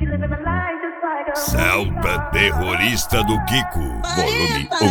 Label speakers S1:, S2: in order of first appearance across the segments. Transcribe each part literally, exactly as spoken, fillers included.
S1: Salta terrorista do Kiko, volume um.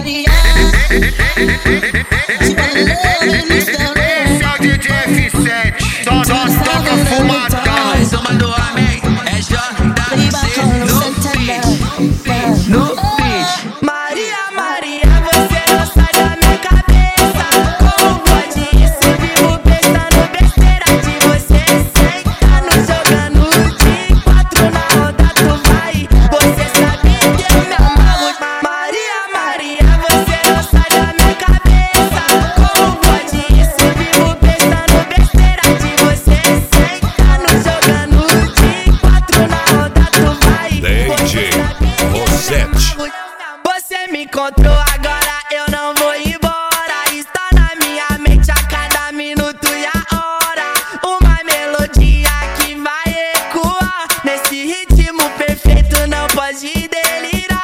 S2: Esse é o D J F sete, só toca fumadão.
S3: Mais uma do homem, é J C no beat, no beat.
S4: Maria, Maria, você não sai da minha cabeça. Como pode isso? Vivo pensando besteira de você. Sentando, jogando de quatro na roda, tu vai. Você sabe que eu me amarro. Maria, Maria, você não sai da minha cabeça. Como pode isso? Vivo pensando besteira de você. Sentando, jogando de quatro na roda, tu vai.
S1: D J Rosete.
S4: Você me encontrou agora, eu não vou embora. Está na minha mente a cada minuto e a hora. Uma melodia que vai ecoar. Nesse ritmo perfeito não pode delirar.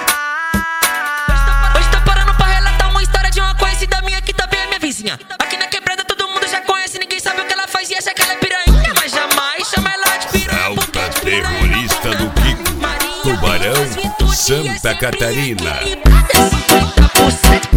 S3: Ah. Hoje tô parando pra relatar uma história de uma conhecida minha que também é minha vizinha. Aqui na quebrada todo mundo já conhece, ninguém sabe o que ela faz e acha que ela é piranha. Mas jamais chama ela de piranha.
S1: Salta terrorista do Kiko, Tubarão, Santa Catarina.
S3: cinquenta por cento